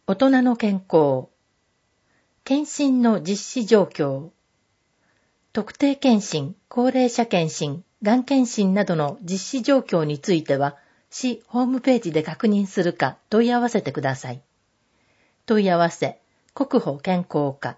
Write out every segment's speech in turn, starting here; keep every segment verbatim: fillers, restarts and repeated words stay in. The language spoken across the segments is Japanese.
大人の健康、検診の実施状況、特定健診、高齢者健診、がん検診などの実施状況については、市ホームページで確認するか問い合わせてください。問い合わせ、国保健康課。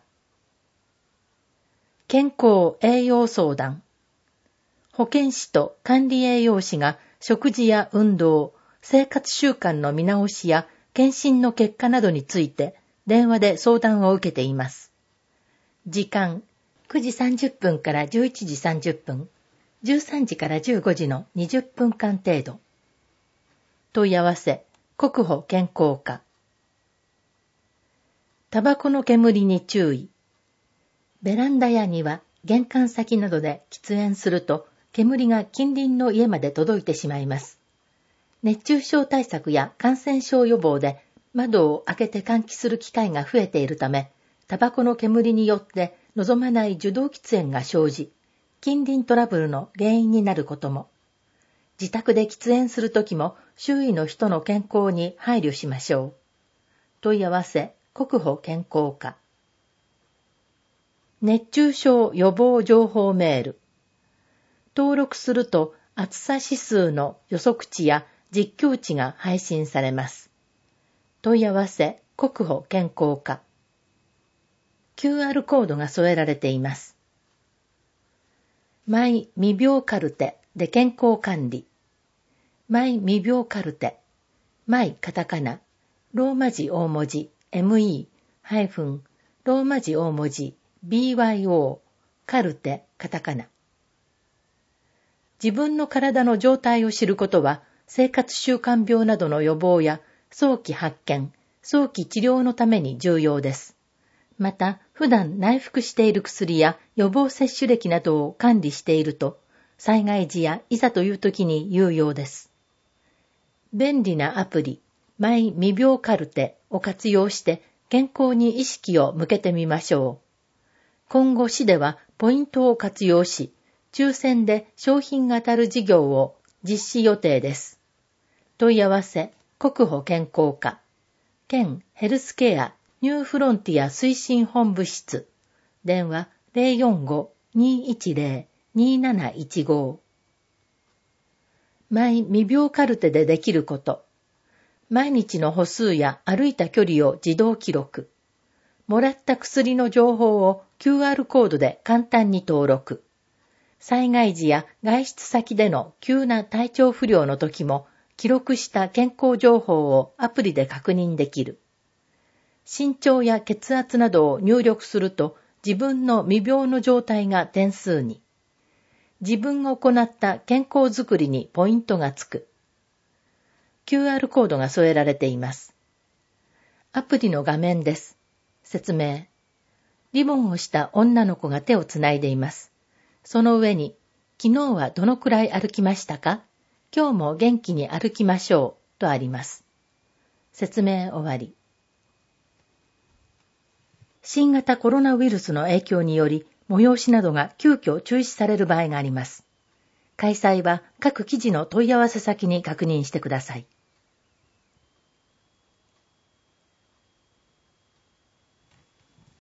健康栄養相談。保健師と管理栄養士が食事や運動、生活習慣の見直しや検診の結果などについて電話で相談を受けています。時間、くじさんじゅっぷんからじゅういちじさんじゅっぷん、じゅうさんじからじゅうごじのにじゅっぷんかん程度。問い合わせ、国保健康課。タバコの煙に注意。ベランダや庭、玄関先などで喫煙すると煙が近隣の家まで届いてしまいます。熱中症対策や感染症予防で窓を開けて換気する機会が増えているため、タバコの煙によって望まない受動喫煙が生じ、近隣トラブルの原因になることも。自宅で喫煙するときも周囲の人の健康に配慮しましょう。問い合わせ、国保健康課。熱中症予防情報メール。登録すると暑さ指数の予測値や実況値が配信されます。問い合わせ、国保健康課。キューアール コードが添えられています。マイ未病カルテで健康管理。マイ未病カルテ。マイカタカナ。ローマ字大文字 エムイー ハイフンローマ字大文字 ビーワイオー カルテカタカナ。自分の体の状態を知ることは生活習慣病などの予防や早期発見、早期治療のために重要です。また、普段内服している薬や予防接種歴などを管理していると、災害時やいざという時に有用です。便利なアプリ、マイ未病カルテを活用して健康に意識を向けてみましょう。今後市ではポイントを活用し、抽選で商品が当たる事業を実施予定です。問い合わせ、国保健康課。県ヘルスケアニューフロンティア推進本部室。電話 ゼロよんご にーいちゼロ にーなないちご。マイ未病カルテでできること。毎日の歩数や歩いた距離を自動記録。もらった薬の情報を キューアール コードで簡単に登録。災害時や外出先での急な体調不良の時も記録した健康情報をアプリで確認できる。身長や血圧などを入力すると自分の未病の状態が点数に。自分が行った健康づくりにポイントがつく。キューアール コードが添えられています。アプリの画面です。説明。リボンをした女の子が手をつないでいます。その上に、昨日はどのくらい歩きましたか？今日も元気に歩きましょうとあります。説明終わり。新型コロナウイルスの影響により、催しなどが急遽中止される場合があります。開催は各記事の問い合わせ先に確認してください。